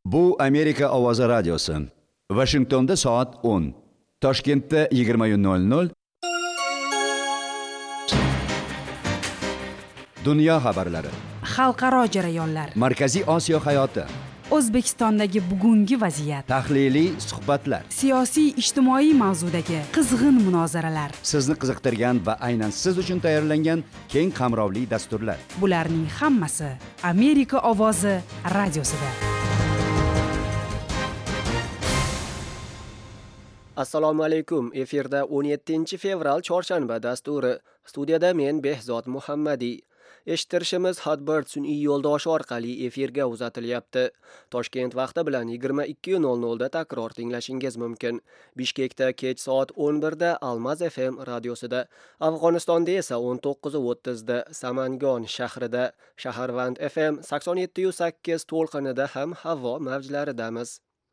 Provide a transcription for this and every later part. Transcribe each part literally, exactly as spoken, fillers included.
Bu Amerika Ovozi radiosi. Washingtonda soat o'n, Toshkentda yigirma nol nol. Dunyo xabarlari, xalqaro jarayonlar, Markaziy Osiyo hayoti, O'zbekistondagi bugungi vaziyat, tahliliy suhbatlar, siyosiy ijtimoiy mavzudagi qizg'in munozaralar. sizni qiziqtirgan va aynan siz uchun tayyorlangan keng qamrovli dasturlar. Bularning hammasi Amerika Ovozi radiosida. Assalomu alaykum. Efirda o'n yettinchi fevral chorshanba dasturi. Studiyada men Behzod Muhammadiy. Eshittirishimiz Hotbird sun'iy yo'ldoshi orqali efirga uzatilyapti. Toshkent vaqti bilan yigirma ikki nol nol da takror tinglashingiz mumkin. Bishkekda kech soat o'n birda Almaz F M radiosida, Afg'onistonda esa o'n to'qqiz o'ttiz da Samangon shahrida, Shaharvand F M sakson yetti sakkiz to'lqinida ham havo mavjlaridamiz.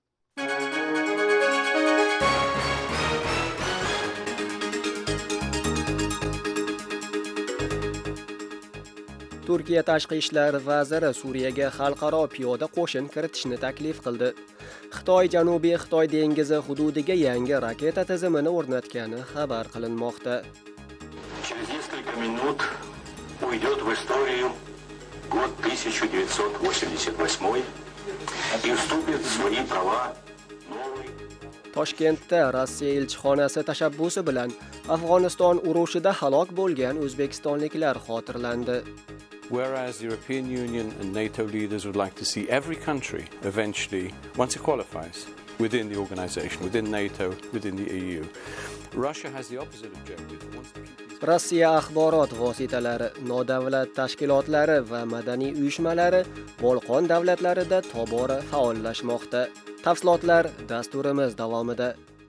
Turkiya tashqi ishlar vaziri Suriyaga xalqaro piyoda qo'shin kiritishni taklif qildi. Xitoy Janubiy Xitoy dengizi hududiga yangi raketa tizimini o'rnatgani xabar qilinmoqda. Через несколько минут уйдет в историю год тысяча девятьсот восемьдесят восемь и вступит в свои права новый. Toshkentda Rossiya elchixonasi tashabbusi bilan Afg'oniston urushida halok bo'lgan o'zbekistonliklar xotirlandi. Whereas the European Union and NATO leaders would like to see every country eventually, once it qualifies, within the organization, within NATO, within the E U. Russia has the opposite objective. Rossiya axborot vositalari, nodavlat tashkilotlari va madaniy uyushmalari Bolqon davlatlarida tobora faollashmoqda. Tafsilotlar dasturimiz davomida.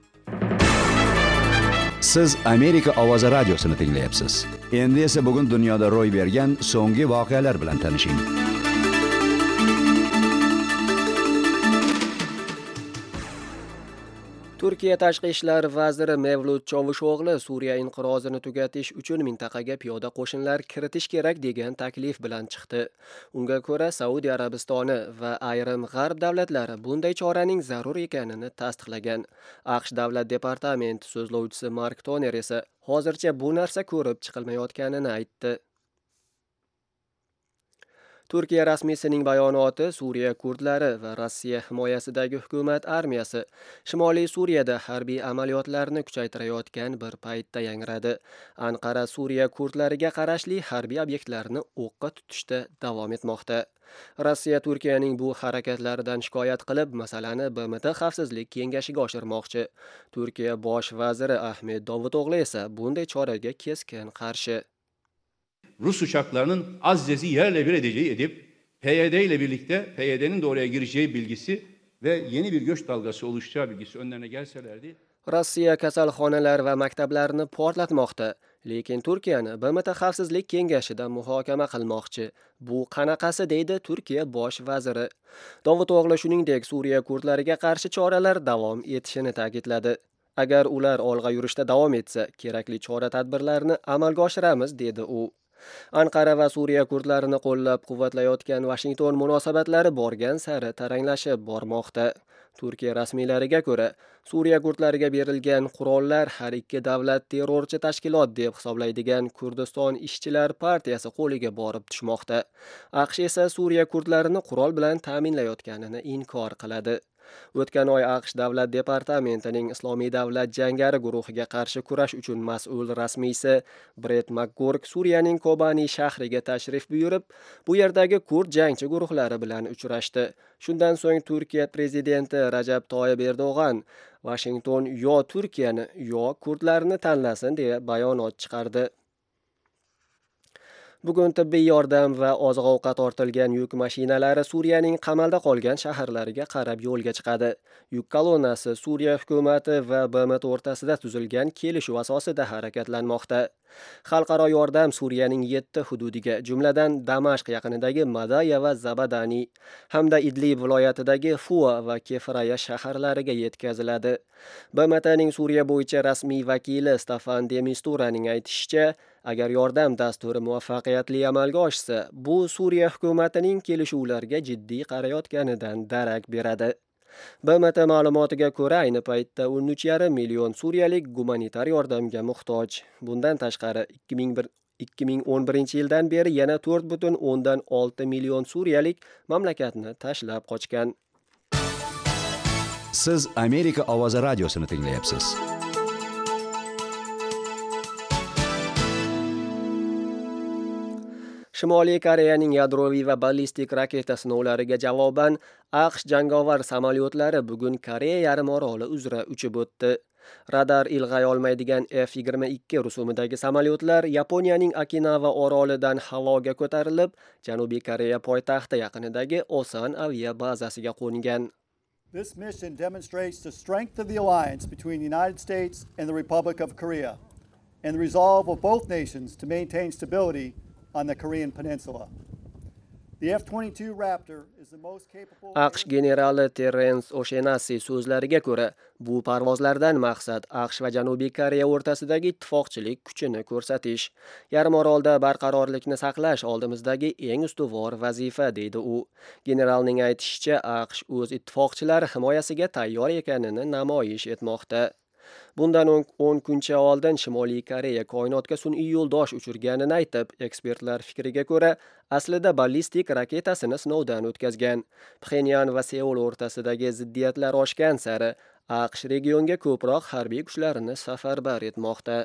Siz Amerika Ovozi radiosini tinglayapsiz. Endi esa bugun dunyoda ro'y bergan so'nggi voqealar bilan tanishing. Turkiya tashqi ishlar vaziri Mevlut Chovusho'g'li Suriya inqirozini tugatish uchun mintaqaga piyoda qo'shinlar kiritish kerak degan taklif bilan chiqdi. Unga ko'ra Saudiya Arabistoni va ayrim g'arb davlatlari bunday choraning zarur ekanini tasdiqlagan. AQSh davlat departamenti so'zlovchisi Mark Toner esa hozircha bu narsa ko'rib chiqilmayotganini aytdi. Turkiya rasmiysining bayonoti Suriya kurdlari va Rossiya himoyasidagi hukumat armiyasi Shimoliy Suriyada harbiy amaliyotlarni kuchaytirayotgan bir paytda yangradi. Anqara Suriya kurdlariga qarashli harbiy obyektlarni o'qqa tutishda davom etmoqda. Rossiya Turkiyaning bu harakatlaridan shikoyat qilib, masalani B M T Xavfsizlik kengashiga oshirmoqchi. Turkiya bosh vaziri Ahmet Davutog'lu esa bunday choraga keskin qarshi. Rus uçaklarının Aziz'i yerle bir edeceği edip P Y D ile birlikte P Y D'nin de oraya gireceği bilgisi ve yeni bir göç dalgası oluşacağı bilgisi önlerine gelselerdi. Rossiya kasalxonalar va maktablarni portlatmoqda, lekin Turkiyani B M T Xavfsizlik kengashida muhokama qilmoqchi. Bu qanaqasi deydi Turkiya bosh vaziri. Davutog'lu shuningdek Suriya kurdlariga qarshi choralar davom etishini ta'kidladi. Agar ular olg'a yurishda davom etsa, kerakli chora-tadbirlarni amalga oshiramiz, dedi u. Anqara va Suriya kurdlarini qo'llab-quvvatlayotgan Washington munosabatlari borgan sari taranglashib bormoqda. Turkiya rasmiylariga ko'ra, Suriya kurdlariga berilgan qurollar har ikki davlat terrorchi tashkilot deb hisoblaydigan Kurdiston ishchilar partiyasi qo'liga borib tushmoqda. AQSh esa Suriya kurdlarini qurol bilan ta'minlayotganini inkor qiladi. O'tgan oy AQSh davlat departamentining Islomiy davlat jangari guruhiga qarshi kurash uchun mas'ul rasmiysi Brett McGurk Suriyaning Kobani shahriga tashrif buyurib, bu yerdagi kurd jangchi guruhlari bilan uchrashdi. Shundan so'ng Turkiya prezidenti Rajab Toyyib Erdo'g'an Washington yo Turkiyani yo kurdlarni tanlasin deya bayonot chiqardi. Bugun tibbiy yordam va oziq-ovqat ortilgan yuk mashinalari Suriyaning qamalda qolgan shaharlariga qarab yo'lga chiqadi. Yuk kolonnasi Suriya hukumati va B M T o'rtasida tuzilgan kelishuv asosida harakatlanmoqda. Xalqaro yordam Suriyaning yetti hududiga, jumladan Damashq yaqinidagi Madaya va Zabadani hamda Idlib viloyatidagi Fua va Kefraya shaharlariga yetkaziladi. B M T'ning Suriya bo'yicha rasmiy vakili Stefan de Misturaning aytishicha, agar yordam dasturi muvaffaqiyatli amalga oshsa, bu Suriya hukumatining kelishuvlarga jiddiy qarayotganidan darak beradi. B M T ma'lumotiga ko'ra, ayni paytda o'n uch yarim million suriyalik gumanitar yordamga muhtoj. Bundan tashqari, ikki ming o'n birinchi yildan beri yana to'rt butun o'ndan olti million suriyalik mamlakatni tashlab qochgan. Siz Amerika ovozi radiosini tinglayapsiz. Shimoliy Koreyaning yadroviy va ballistik raketa sinovlariga javoban AQSh jangovar samolyotlari bugun Koreya yarim oroli uzra uchib o'tdi. Radar ilg'ay olmaydigan F yigirma ikki rusumidagi samolyotlar Yaponiyaning Okinawa orolidan havoga ko'tarilib, Janubiy Koreya poytaxti yaqinidagi Osan aviya bazasiga qo'ngan. This mission demonstrates the strength of the alliance between the United States and the Republic of Korea and the resolve of both nations to maintain stability on the Korean Peninsula. The F twenty-two Raptor is the most capable AQSh generali Terence O'Shaughnessy so'zlariga ko'ra, bu parvozlardan maqsad AQSh va Janubiy Koreya o'rtasidagi ittifoqchilik kuchini ko'rsatish. Yarim orolda barqarorlikni saqlash oldimizdagi eng ustuvor vazifa, deydi u. Generalning aytishicha, AQSh o'z ittifoqchilari himoyasiga tayyor ekanini namoyish etmoqda. Bundan o'n kuncha oldin Shimoliy Koreya koinotga sun'iy yo'ldosh uchirganini aytib, ekspertlar fikriga ko'ra, aslida ballistik raketasini sinovdan o'tkazgan. Pxenyan va Seul o'rtasidagi ziddiyatlar oshgan sari AQSh regionga ko'proq harbiy kuchlarini safarbar etmoqda.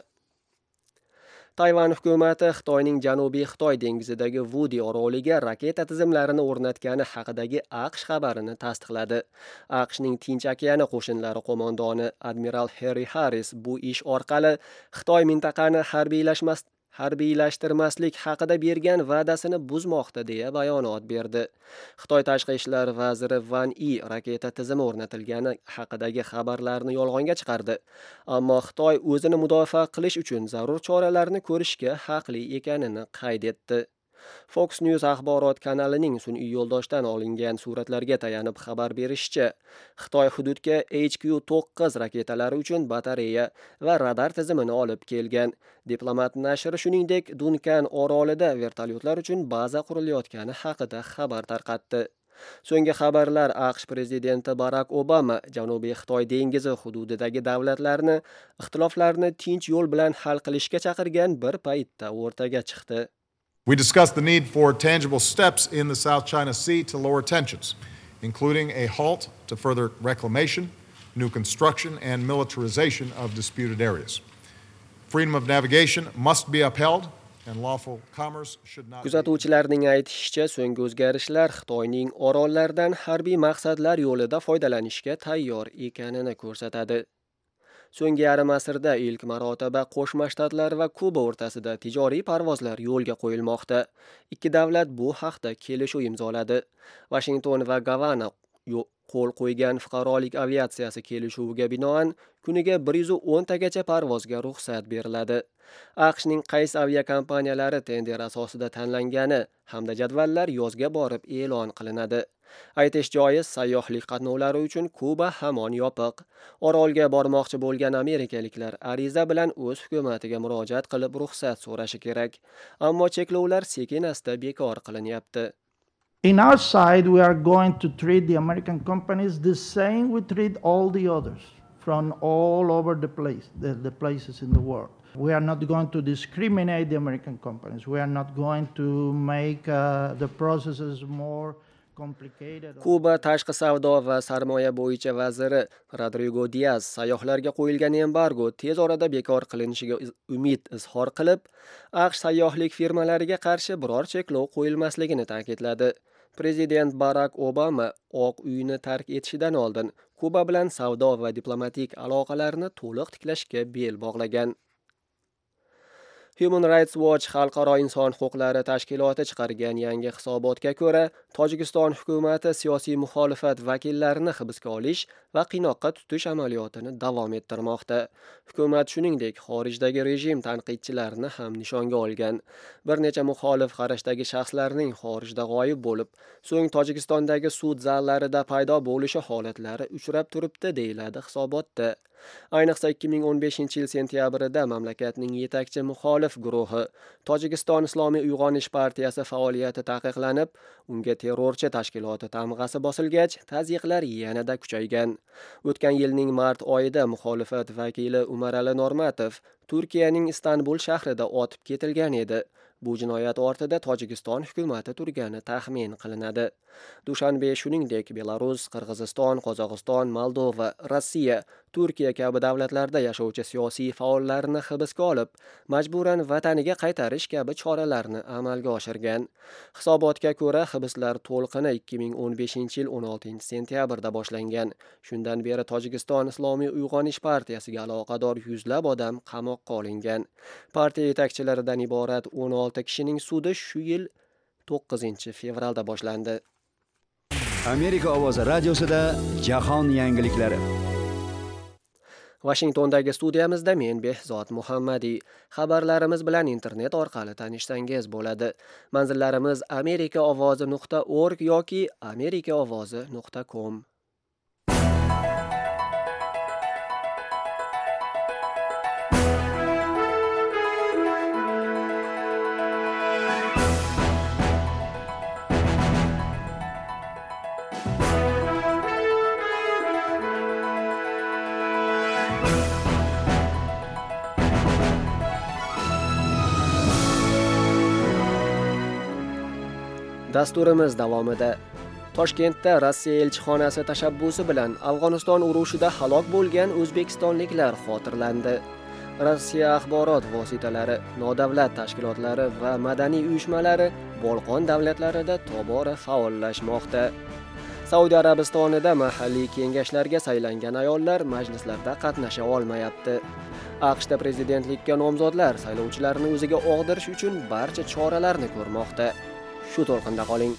Tayvan hukumati Xitoyning Janubiy Xitoy dengizidagi Wudi oroliga raketa tizimlarini o'rnatgani haqidagi AQSh xabarini tasdiqladi. AQShning Tinch okeani qo'shinlari qo'mondoni admiral Harry Harris bu ish orqali Xitoy mintaqani harbiylashmas harbiylashtirmaslik haqida bergan va'dasini buzmoqda deya bayonot berdi. Xitoy tashqi ishlar vaziri Van Yi raketa tizimi o'rnatilgani haqidagi xabarlarni yolg'onga chiqardi. Ammo Xitoy o'zini mudofaa qilish uchun zarur choralarni ko'rishga haqli ekanini qayd etdi. Fox News axborot kanalining sun'iy yo'ldoshdan olingan suratlarga tayanib xabar berishicha, Xitoy hududga H Q to'qqiz raketalari uchun batareya va radar tizimini olib kelgan. Diplomat nashri shuningdek, Dunkan orolida vertolyotlar uchun baza qurilayotgani haqida xabar tarqatdi. So'nggi xabarlar AQSh prezidenti Barack Obama Janubiy Xitoy dengizi hududidagi davlatlarni ixtiloflarni tinch yo'l bilan hal qilishga chaqirgan bir paytda o'rtaga chiqdi. We discussed the need for tangible steps in the South China Sea to lower tensions, including a halt to further reclamation, new construction, and militarization of disputed areas. Freedom of navigation must be upheld, and lawful commerce should not be... Kuzatuvchilarning aytishicha, so'nggi o'zgarishlar Xitoyning orollardan harbiy maqsadlar yo'lida foydalanishga tayyor ekanini ko'rsatadi. So'nggi yarim asrda ilk marotaba Qo'shma Shtatlar va Kuba o'rtasida tijoriy parvozlar yo'lga qo'yilmoqda. Ikki davlat bu haqda kelishuv imzoladi. Washington va Gavana qo'l qo'ygan fuqarolik aviatsiyasi kelishuviga binoan kuniga bir yuz o'n tagacha parvozga ruxsat beriladi. AQShning qaysi aviakompaniyalari tender asosida tanlangani hamda jadvallar yozga borib e'lon qilinadi. Aytish joiz, sayyohlik qatnovlari uchun Kuba hamon yopiq. Orolga bormoqchi bo'lgan amerikaliklar ariza bilan o'z hukumatiga murojaat qilib ruxsat so'rashi kerak. Ammo cheklovlar sekin-asta bekor qilinyapti. In our side, we are going to treat the American companies the same we treat all the others from all over the place, the, the places in the world. We are not going to discriminate the American companies. We are not going to make uh, the processes more Kuba tashqi savdo va sarmoya bo'yicha vaziri Rodrigo Diaz sayyohlarga qo'yilgan embargo tez orada bekor qilinishiga umid izhor qilib, AQSh sayyohlik firmalariga qarshi biror cheklov qo'yilmasligini ta'kidladi. Prezident Barack Obama Oq uyni tark etishidan oldin Kuba bilan savdo va diplomatik aloqalarni to'liq tiklashga bel bog'lagan. Human Rights Watch xalqaro inson huquqlari tashkiloti chiqargan yangi hisobotga ko'ra, Tojikiston hukumati siyosiy muxolifat vakillarini hibsga olish va qiynoqqa tutish amaliyotini davom ettirmoqda. Hukumat shuningdek, xorijdagi rejim tanqidchilarini ham nishonga olgan. Bir necha muxolif qarashdagi shaxslarning xorijda g'oyib bo'lib, so'ng Tojikistondagi sud zallarida paydo bo'lishi holatlari uchrab turibdi, deyiladi hisobotda. Ayniqsa ikki ming o'n beshinchi yil sentyabrida mamlakatning yetakchi muxolif guruhi Tojikiston Islomiy uyg'onish partiyasi faoliyati taqiqlanib, unga terrorchi tashkiloti tamg'asi bosilgach, tazyiqlar yanada kuchaygan. O'tgan yilning mart oyida muxolifat vakili Umarali Normatov Turkiyaning Istanbul shahrida otib ketilgan edi. Bu jinoyat ortida Tojikiston hukumati turgani taxmin qilinadi. Dushanbe shuningdek Belarus, Qirg'iziston, Qozog'iston, Moldova, Rossiya, Turkiya kabi davlatlarda yashovchi siyosiy faollarni hibsga olib, majburan vataniga qaytarish kabi choralarni amalga oshirgan. Hisobotga ko'ra, hibslar to'lqini ikki ming o'n beshinchi yil o'n oltinchi sentyabrda boshlangan. Shundan beri Tojikiston Islomiy uyg'onish partiyasiga aloqador yuzlab odam qamoqqa olingan. Partiya yetakchilaridan iborat o'n olti kishining sudi shu yil to'qqizinchi fevralda boshlandi. Amerika ovozi radiosida jahon yangiliklari. Washingtondagi studiyamizda men Behzod Muhammadiy. Xabarlarimiz bilan internet orqali tanishsangiz bo'ladi. Manzillarimiz amerika ovozi nuqta org yoki amerika ovozi nuqta com. Dasturimiz davomida Toshkentda Rossiya elchixonasi tashabbusi bilan Afg'oniston urushida halok bo'lgan o'zbekistonliklar xotirlandi. Rossiya axborot vositalari, nodavlat tashkilotlari va madaniy uyushmalari Bolqon davlatlarida tobora faollashmoqda. Saudiya Arabistonida mahalliy kengashlarga saylangan ayollar majlislarda qatnasha olmayapti. AQShda prezidentlikka nomzodlar saylovchilarni o'ziga og'dirish uchun barcha choralarni ko'rmoqda. Shu to'lqinda qoling.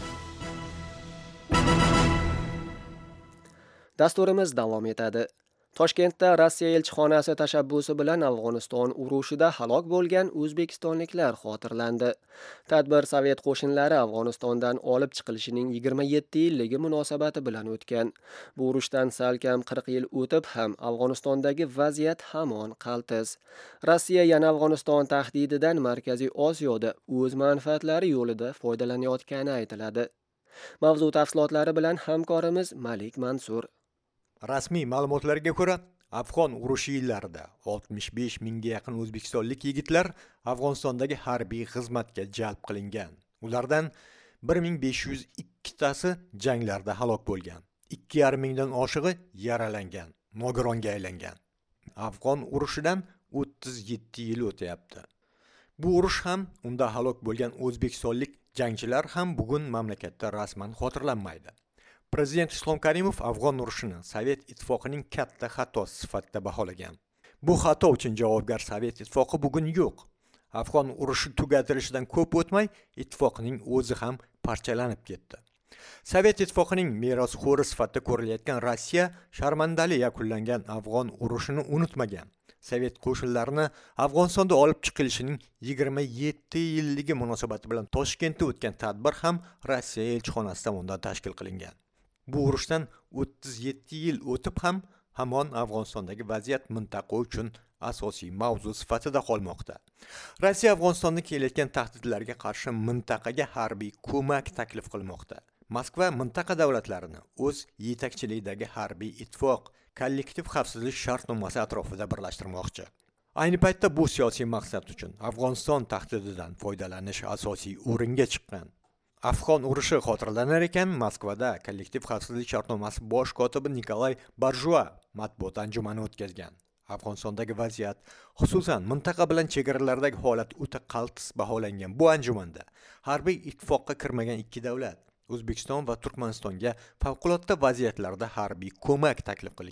Dasturimiz davom etadi. Toshkentda Rossiya elchixonasi tashabbusi bilan Afg'oniston urushida halok bo'lgan o'zbekistonliklar xotirlandi. Tadbir Sovet qo'shinlari Afg'onistondan olib chiqilishining yigirma yetti yilligi munosabati bilan o'tgan. Bu urushdan salkam qirq yil o'tib ham Afg'onistondagi vaziyat hamon qaltis. Rossiya yana Afg'oniston tahdididan Markaziy Osiyoda o'z manfaatlari yo'lida foydalanayotgani aytiladi. Mavzu tafsilotlari bilan hamkorimiz Malik Mansur. Rasmiy ma'lumotlarga ko'ra, Afg'on urushi yillarida oltmish besh mingga yaqin o'zbekistonlik yigitlar Afg'onistondagi harbiy xizmatga jalb qilingan. Ulardan bir ming besh yuz ikki tasi janglarda halok bo'lgan. ikki yarim mingdan oshig'i yaralangan, nogironga aylangan. Afg'on urushidan o'ttiz yetti yil o'tyapti. Bu urush ham, unda halok bo'lgan o'zbekistonlik jangchilar ham bugun mamlakatda rasman xotirlanmaydi. Prezident Islom Karimov Afg'on urushini Sovet ittifoqining katta xatosi sifatida baholagan. Bu xato uchun javobgar Sovet ittifoqi bugun yo'q. Afg'on urushi tugatilishidan ko'p o'tmay, ittifoqning o'zi ham parchalanib ketdi. Sovet ittifoqining merosxo'ri sifatida ko'rilayotgan Rossiya sharmandali yakunlangan Afg'on urushini unutmagan. Sovet qo'shinlarini Afg'onistonda olib chiqilishining yigirma yetti yilligi munosabati bilan Toshkentda o'tgan tadbir ham Rossiya elchixonasi tomonidan tashkil qilingan. Bu urushdan o'ttiz yetti yil o'tib ham hamon Afg'onistondagi vaziyat mintaqa uchun asosiy mavzu sifatida qolmoqda. Rossiya Afg'onistonda kelayotgan tahdidlarga qarshi mintaqaga harbiy ko'mak taklif qilmoqda. Moskva mintaqa davlatlarini o'z yetakchiligidagi harbiy ittifoq, kollektiv xavfsizlik shartnomasi atrofida birlashtirmoqchi. Ayni paytda bu siyosiy maqsad uchun Afg'oniston tahdididan foydalanish asosiy o'ringa chiqqan. Afg'on urushi xotirlanar ekan, Moskvada kollektiv xavfsizlik shartnomasi bosh kotibi Nikolay Barjua matbuot anjumani o'tkazgan. Afg'onistondagi vaziyat, xususan mintaqa bilan chegaralardagi holat o'ta qaltis baholangan bu anjumanda harbiy ittifoqqa kirmagan ikki davlat, O'zbekiston va Turkmanistonga favqulodda vaziyatlarda harbiy ko'mak taklif qilingan.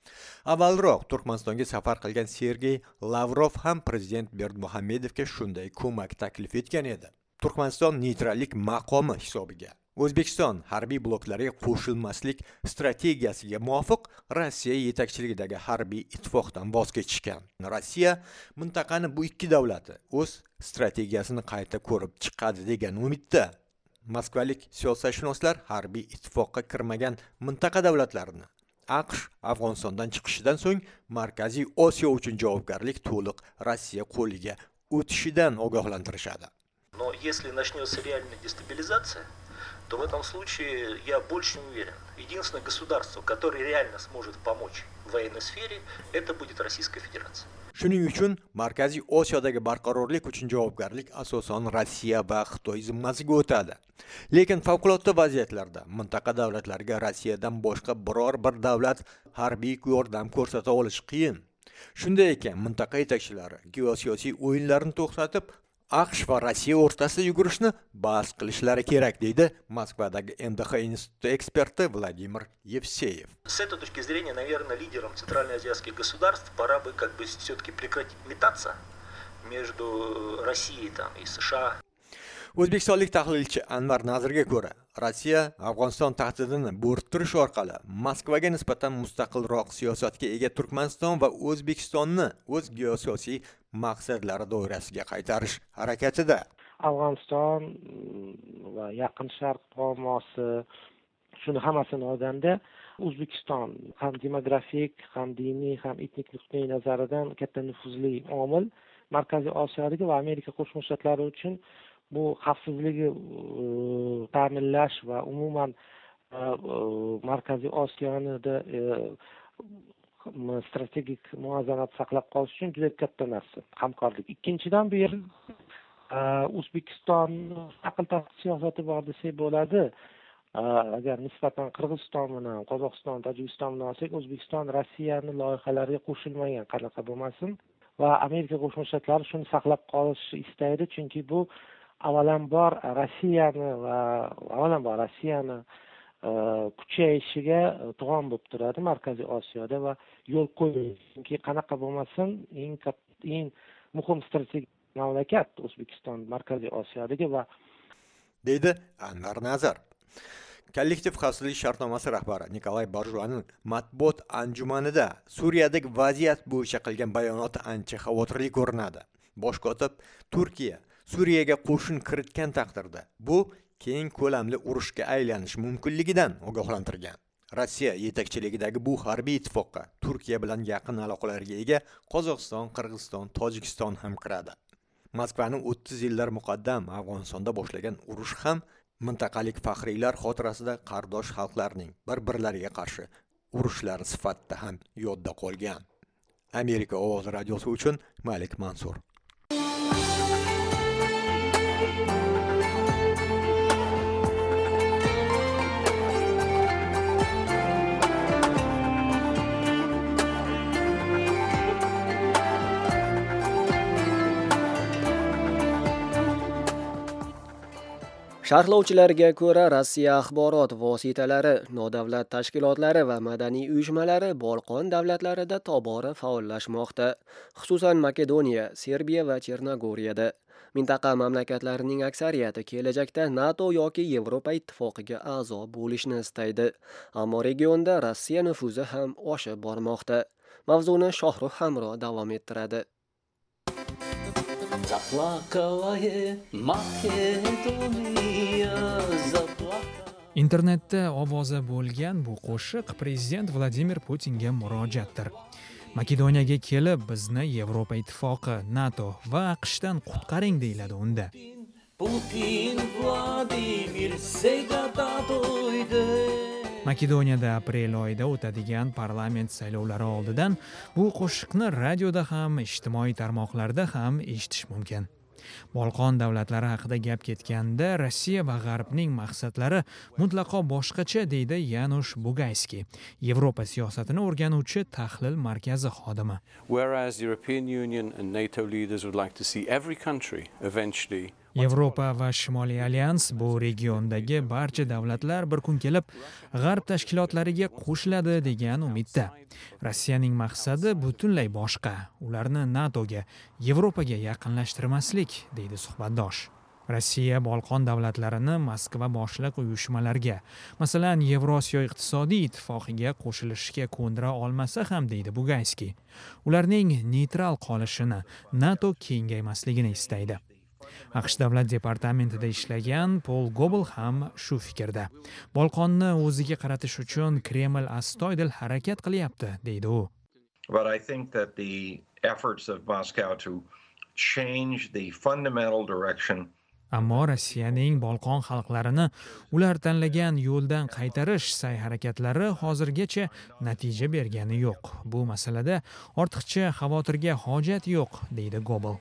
Avvalroq Turkmanistonga safar qilgan Sergey Lavrov ham prezident Berdimuhamedovga shunday ko'mak taklif etgan edi. Turkmaniston neytrallik maqomi hisobiga O'zbekiston harbiy bloklariga qo'shilmaslik strategiyasiga muvofiq Rossiya yetakchiligidagi harbiy ittifoqdan voz kechishgan. Rossiya mintaqani bu ikki davlati o'z strategiyasini qayta ko'rib chiqadi degan umidda. Moskvalik siyosatshunoslar harbiy ittifoqqa kirmagan mintaqa davlatlarini AQSh Afg'onistondan chiqishidan so'ng Markaziy Osiyo uchun javobgarlik to'liq Rossiya qo'liga o'tishidan ogohlantirishadi. Но если начнется реальная дестабилизация, то в этом случае я больше не уверен. Единственное государство, которое реально сможет помочь в военной сфере, это будет Российская Федерация. Shuning uchun Markaziy Osiyodagi barqarorlik uchun javobgarlik asosan Rossiya va Xitoy zimmasiga o'tadi. Lekin favqulodda vaziyatlarda mintaqa davlatlariga Rossiyadan boshqa biror bir davlat harbiy yordam ko'rsata olishi qiyin. Shunday ekan, mintaqa yetakchilari geosiyosiy o'yinlarni to'xtatib, AQSh va Rossiya o'rtasida yugurishni bas qilishlari kerak, deydi Moskvadagi эм дэ ха instituti eksperti Vladimir Yevseyev. С этой точки зрения, наверное, лидерам центральноазиатских государств пора бы как бы все-таки прекратить метаться между Россией там, и США. O'zbekistonlik tahlilchi Anvar Nazirga ko'ra, Rossiya Afg'oniston tahdidini bo'rttirish orqali Moskvaga nisbatan mustaqilroq siyosatga ega Turkmaniston va O'zbekistonni o'z geosiyosiy maqsadlari doirasiga qaytarish harakatida. Afg'oniston va Yaqin Sharq muammosi, shuni hammasini olganda O'zbekiston ham demografik, ham diniy, ham etnik nuqtai nazaridan katta nufuzli omil. Markaziy Osiyodagi va Amerika Qo'shma Shtatlari uchun bu xavfsizligi ta'minlash va umuman Markaziy Osiyonida strategik muvozanat saqlab qolish uchun juda katta narsa, hamkorlik. Ikkinchidan bu yer O'zbekiston aql siyosati bor desak bo'ladi. Agar nisbatan Qirg'iziston bilan Qozog'iston, Tojikiston bilan olsak, O'zbekiston Rossiyani loyihalariga qo'shilmagan, qanaqa bo'lmasin, va Amerika Qo'shma Shtatlari shuni saqlab qolishni istaydi, chunki bu avvalambor Rossiyani va avvalambor Rossiyani kuchayishiga to'g'on bo'lib turadi Markaziy Osiyoda va yo'l qo'ymaydi. Chunki qanaqa bo'lmasin, eng eng muhim strategik mamlakat O'zbekiston Markaziy Osiyodagi va deydi Anvar Nazar. Kollektiv xavfsizlik shartnomasi rahbari Nikolay Borjovaning matbuot anjumanida Suriyadagi vaziyat bo'yicha qilgan bayonoti ancha xavotirli ko'rinadi. Bosh kotib Turkiya Suriyaga qo'shin kiritgan taqdirda bu keng ko'lamli urushga aylanishi mumkinligidan ogohlantirgan. Rossiya yetakchiligidagi bu harbiy ittifoqqa Turkiya bilan yaqin aloqalarga ega Qozog'iston, Qirg'iziston, Tojikiston ham kiradi. Moskvaning o'ttiz yillar muqaddam Afg'onistonda boshlagan urush ham mintaqalik faxriylar xotirasida qardosh xalqlarning bir-birlariga qarshi urushlari sifatida ham yodda qolgan. Amerika ovozi radiosi uchun Malik Mansur. Sharhlovchilarga ko'ra, Rossiya axborot vositalari, nodavlat tashkilotlari va madaniy uyushmalari Bolqon davlatlarida tobora faollashmoqda, xususan Makedoniya, Serbiya va Chernogoriyada. Mintaqa mamlakatlarining aksariyati kelajakda NATO yoki Yevropa ittifoqiga a'zo bo'lishni istaydi, ammo regionda Rossiya nufuzi ham oshib bormoqda. Mavzuni Shohrux Hamro davom ettiradi. Internetda ovoza bo'lgan bu qo'shiq prezident Vladimir Putinga murojaatdir. Makedoniyaga kelib, bizni Yevropa ittifoqi, NATO va AQShdan qutqaring deyiladi unda. Putin Vladimir Segatadoydi. Makedoniyada aprel oyida o'tadigan parlament saylovlari oldidan bu qo'shiqni radioda ham, ijtimoiy tarmoqlarda ham eshitish mumkin. Bolqon davlatlari haqida gap ketganda Rossiya va G'arbning maqsadlari mutlaqo boshqacha, deydi Yanush Bugayskiy, Yevropa siyosatini o'rganuvchi tahlil markazi xodimi. Whereas European Union and NATO leaders would like to see every country eventually Yevropa va Shimoliy alyans bu regiondagi barcha davlatlar bir kun kelib G'arb tashkilotlariga qo'shiladi degan umidda. Rossiyaning maqsadi butunlay boshqa. Ularni NATOga, Yevropaga yaqinlashtirmaslik, deydi suhbatdosh. Rossiya Bolqon davlatlarini Moskva boshliq uyushmalarga, masalan, Yevrosiyo iqtisodiy ittifoqiga qo'shilishga ko'ndira olmasa ham, deydi Bugayskiy. Ularning neytral qolishini, NATO kengaymasligini istaydi. AQSh davlat departamentida ishlagan Paul Gobel ham shu fikrda. Bolqonni o'ziga qaratish uchun Kreml astoydil harakat qilyapti, deydi u. But I think that the efforts of Moscow to change the fundamental direction Ammo Rossiyaning Bolqon xalqlarini ular tanlagan yo'ldan qaytarish sa'y-harakatlari hozirgacha natija bergani yo'q. Bu masalada ortiqcha xavotirga hojat yo'q, deydi Gobel.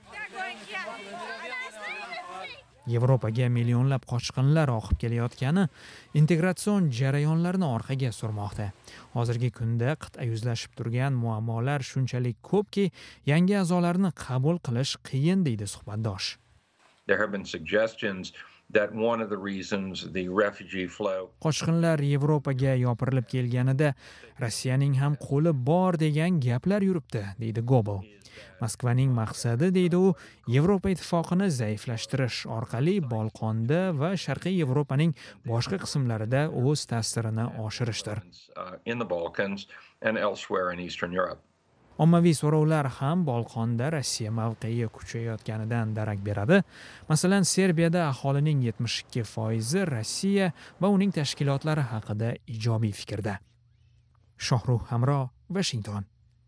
Yevropaga millionlab qochqinlar oqib kelayotgani integratsion jarayonlarni orqaga surmoqda. Hozirgi kunda qit'a yuzlashib turgan muammolar shunchalik ko'pki, yangi a'zolarni qabul qilish qiyin, deydi suhbatdosh. There have been suggestions that one of the reasons the refugee flow Qochqinlar Yevropaga yopirilib kelganida Rossiyaning ham qo'li bor degan gaplar yuribdi, deydi Gobel. Moskvaning maqsadi, deydi u, Yevropa ittifoqini zaiflashtirish orqali Bolqonda va Sharqiy Yevropaning boshqa qismlarida o'z ta'sirini oshirishdir. uh, in the Balkans and elsewhere in Eastern Europe. Ommaviy so'rovlar ham Bolqonda Rossiya mavqeyi kuchayotganidan darak beradi. Masalan, Serbiyada aholining yetmish ikki foizi Rossiya va uning tashkilotlari haqida ijobiy fikrda. Shohruh Hamro, Washington.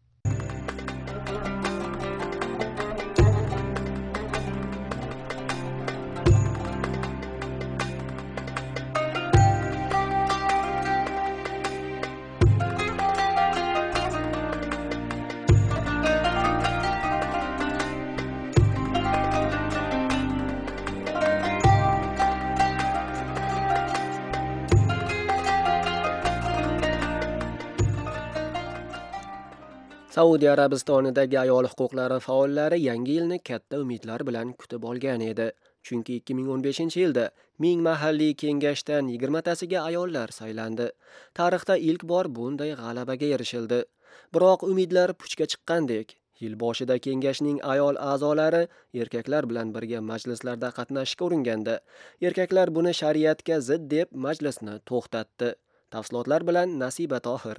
Saudiya Arabistonidagi ayol huquqlari faollari yangi yilni katta umidlar bilan kutib olgan edi. Chunki ikki ming o'n beshinchi yilda ming mahalliy kengashdan yigirmatasiga ayollar saylandi. Tarixda ilk bor bunday g'alabaga erishildi. Biroq umidlar puchga chiqqandek. Yil boshida kengashning ayol a'zolari erkaklar bilan birga majlislarda qatnashishga uringanda, erkaklar buni shariatga zid deb majlisni to'xtatdi. Tafsilotlar bilan Nasiba Tohir.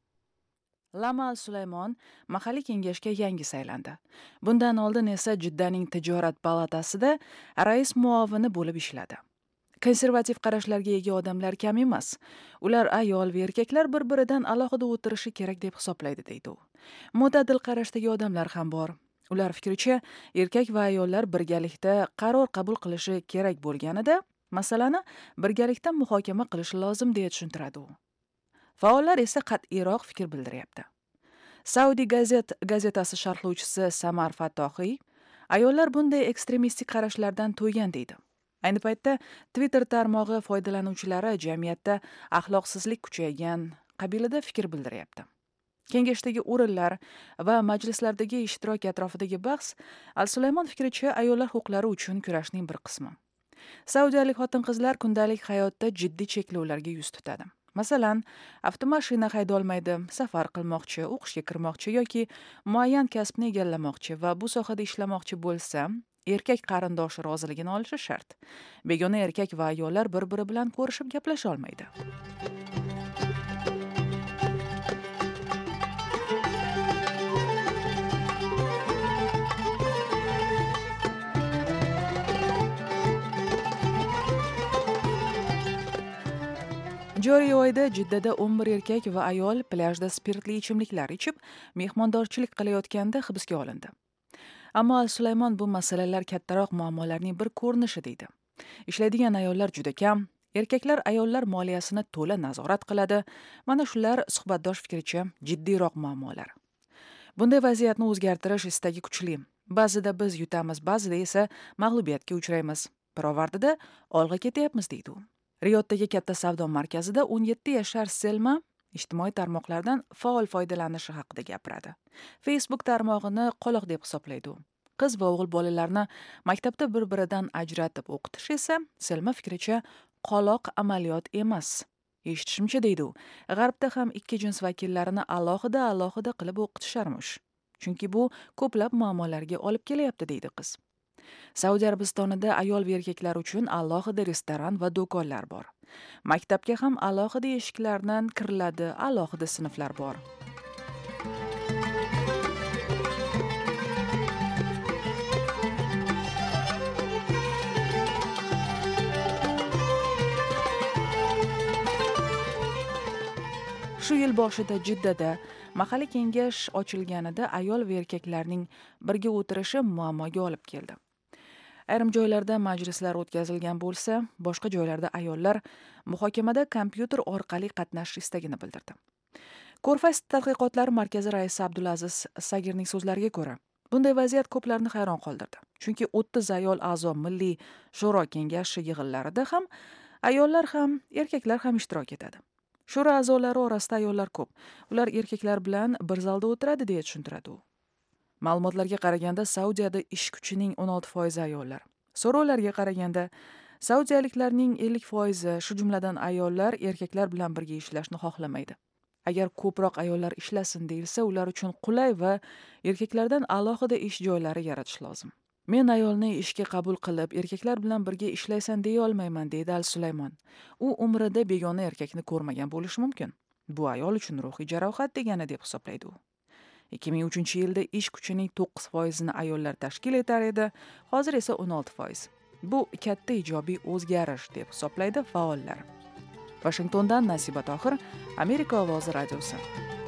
Lamal Sulaymon mahalliy kengashga yangi saylandi. Bundan oldin esa Jiddaning tijorat palatasida rais muovini bo'lib ishladi. Konservativ qarashlarga ega odamlar kam emas. Ular ayol va erkaklar bir-biridan alohida o'tirishi kerak deb hisoblaydi, deydi u. Mo'tadil qarashdagi odamlar ham bor. Ular fikricha, erkak va ayollar birgalikda qaror qabul qilishi kerak bo'lganida, masalani birgalikda muhokama qilish lozim deya tushuntiradi u. Faollar esa qat'iyroq fikr bildiryapti. Saudi Gazet gazetasi sharhlovchisi Samar Fattohiy ayollar bunday ekstremistik qarashlardan to'ygan deydi. Ayni paytda Twitter tarmog'i foydalanuvchilari jamiyatda axloqsizlik kuchaygan qabilida fikr bildiryapti. Kengashdagi o'rinlar va majlislardagi ishtirok atrofidagi bahs Al-Sulaymon fikricha ayollar huquqlari uchun kurashning bir qismi. Saudiyalik xotin-qizlar kundalik hayotda jiddiy cheklovlarga yuz tutadi. Masalan, avtomashina haydolmaydi, safar qilmoqchi, o'qishga kirmoqchi yoki muayyan kasbni egallamoqchi va bu sohada ishlamoqchi bo'lsa, erkak qarindoshi roziligini olishi shart. Begona erkak va ayollar bir-biri bilan ko'rishib gaplasha olmaydi. Joriy oyda Jiddada o'n bir erkak va ayol plyajda spirtli ichimliklar ichib, mehmondorchilik qilayotganda hibsga olindi. Ammo Al-Sulaymon bu masalalar kattaroq muammolarning bir ko'rinishi deydi. Ishlaydigan ayollar juda kam, erkaklar ayollar moliyasini to'la nazorat qiladi. Mana shular suhbatdosh fikricha jiddiyroq muammolar. Bunday vaziyatni o'zgartirish istagi kuchli. Ba'zida biz yutamiz, ba'zida esa mag'lubiyatga uchraymiz. Pirovardida olg'a ketyapmiz, deydi u. Riyoddagi katta savdo markazida o'n yetti yashar Selma ijtimoiy tarmoqlardan faol foydalanishi haqida gapiradi. Facebook tarmog'ini qoloq deb hisoblaydi u. qiz va o'g'il bolalarni maktabda bir-biridan ajratib o'qitish esa Selma fikricha qoloq amaliyot emas. Eshitishimcha deydi u, G'arbda ham ikki jins vakillarini alohida-alohida qilib o'qitisharmish. Chunki bu ko'plab muammolarga olib kelyapti, deydi qiz. Saudiya Arabistonida ayol va erkaklar uchun alohida restoran va do'konlar bor. Maktabga ham alohida eshiklardan kiriladi, alohida sinflar bor. Shu yil boshida Jiddada mahalliy kengash ochilganida ayol va erkaklarning birga o'tirishi muammoga olib keldi. Ayrim joylarda majlislar o'tkazilgan bo'lsa, boshqa joylarda ayollar muhokamada kompyuter orqali qatnashish istagini bildirdi. Ko'rfaz tadqiqotlari markazi raisi Abdulaziz Sagirning so'zlariga ko'ra, bunday vaziyat ko'plarni hayron qoldirdi. Chunki o'ttiz ayol a'zo milliy shuro kengashi yig'inlarida ham ayollar ham, erkaklar ham ishtirok etadi. Shura a'zolari orasida ayollar ko'p. Ular erkaklar bilan bir zalda o'tiradi, deya tushuntiradi u. Ma'lumotlarga qaraganda Saudiyada ish kuchining o'n olti foizi ayollar. So'rovlarga qaraganda saudiyaliklarning ellik foizi, shu jumladan ayollar, erkaklar bilan birga ishlashni xohlamaydi. Agar ko'proq ayollar ishlasin deyilsa, ular uchun qulay va erkaklardan alohida ish joylari yaratish lozim. Men ayolni ishga qabul qilib, erkaklar bilan birga ishlaysan deya olmayman, deydi Al-Sulaymon. U umrida begona erkakni ko'rmagan bo'lishi mumkin. Bu ayol uchun ruhiy jarohat degani deb hisoblaydi u. ikki ming uchinchi yilda ish kuchining to'qqiz foizini ayollar tashkil etar edi, hozir esa o'n olti foiz. Bu katta ijobiy o'zgarish deb hisoblaydi faollar. Washingtondan Nasiba Tohir, Amerika ovozi radiosi.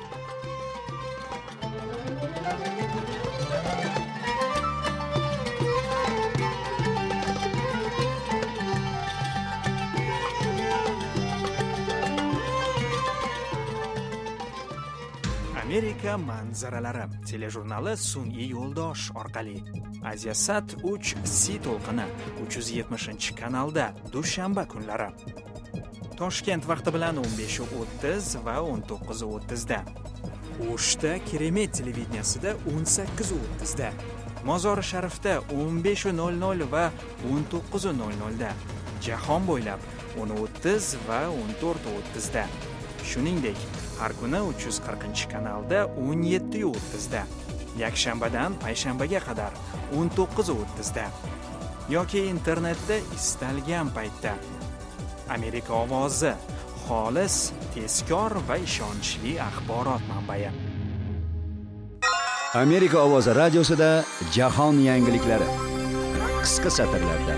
Amerika manzaralari telejurnali sun'iy yo'ldosh orqali Asiasat uch C to'lqini uch yuz yetmishinchi kanalda dushanba kunlari. Toshkent vaqti bilan o'n besh o'ttiz va o'n to'qqiz o'ttiz da. O'shda Keremet televideniyasida o'n sakkiz o'ttiz da. Mozori Sharifda o'n besh nol nol va o'n to'qqiz nol nol da. Jahon bo'ylab o'n o'ttiz va o'n to'rt o'ttiz da. Shuningdek, har kuni uch yuz qirqinchi kanalda o'n yetti o'ttiz da. Yakshanbadan payshanbaga qadar o'n to'qqiz o'ttiz da. Yoki internetda istalgan paytda. Amerika ovozi, xolis, tezkor va ishonchli axborot manbai. Amerika ovozi radiosida jahon yangiliklari. Qisqa satrlarda.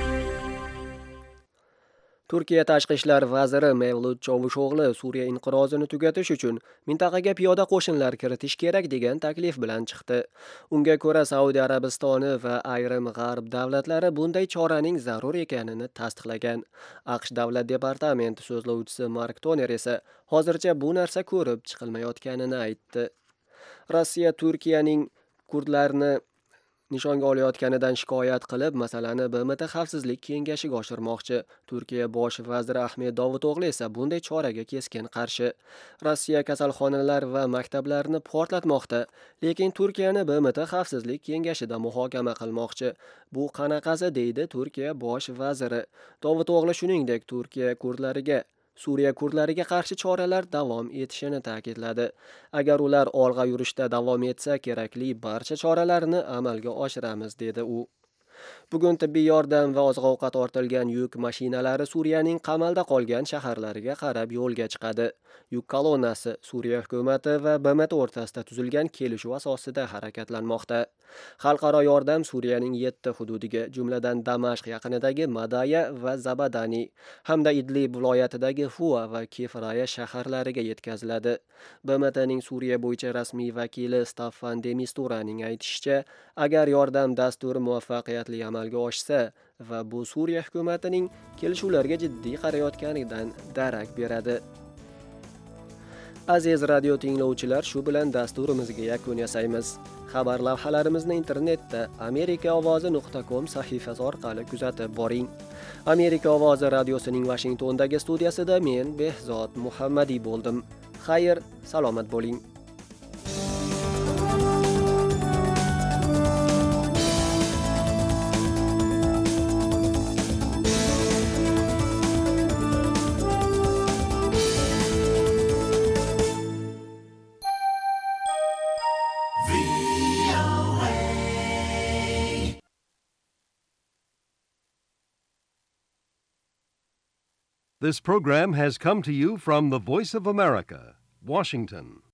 Turkiya tashqi ishlar vaziri Mevlut Cavusho'g'li Suriya inqirozini tugatish uchun mintaqaga piyoda qo'shinlar kiritish kerak degan taklif bilan chiqdi. Unga ko'ra Saudiya Arabistoni va ayrim g'arb davlatlari bunday choraning zarur ekanini tasdiqlagan. AQSh davlat departamenti so'zlovchisi Mark Toner esa hozircha bu narsa ko'rib chiqilmayotganini aytdi. Rossiya Turkiyaning kurdlarni nishonga olayotganidan shikoyat qilib, masalani B M T Xavfsizlik kengashiga oshirmoqchi. Turkiya bosh vaziri Ahmet Davuto'g'li esa bunday choraga keskin qarshi. Rossiya kasalxonalar va maktablarni portlatmoqda, lekin Turkiyani B M T Xavfsizlik kengashida muhokama qilmoqchi. Bu qanaqasi, deydi Turkiya bosh vaziri. Davuto'g'li shuningdek Turkiya kurdlariga Suriya kurdlariga qarshi choralar davom etishini ta'kidladi. Agar ular olg'a yurishda davom etsa, kerakli barcha choralarni amalga oshiramiz, dedi u. Bugun tibbiy yordam va oziq-ovqat ortilgan yuk mashinalari Suriyaning qamalda qolgan shaharlariga qarab yo'lga chiqadi. Yuk kolonnasi Suriya hukumati va B M T o'rtasida tuzilgan kelishuv asosida harakatlanmoqda. Xalqaro yordam Suriyaning yetti hududiga, jumladan Damashq yaqinidagi Madaya va Zabadani hamda Idlib viloyatidagi Fua va Kefraya shaharlariga yetkaziladi. B M T'ning Suriya bo'yicha rasmiy vakili Staffan de Misturaning aytishicha, agar yordam dasturi muvaffaqiyatli amalga oshsa va bu Suriya hukumatining kelishuvlarga jiddiy qarayotganidan darak beradi. Aziz radio tinglovchilar, shu bilan dasturimizga yakun yasaymiz. Xabar lavhalarimizni internetda amerika ovozi nuqta com sahifasi orqali kuzatib boring. Amerika ovozi radiosining Washingtondagi studiyasida men Behzod Muhammadiy bo'ldim. Xayr, salomat bo'ling. This program has come to you from the Voice of America, Washington.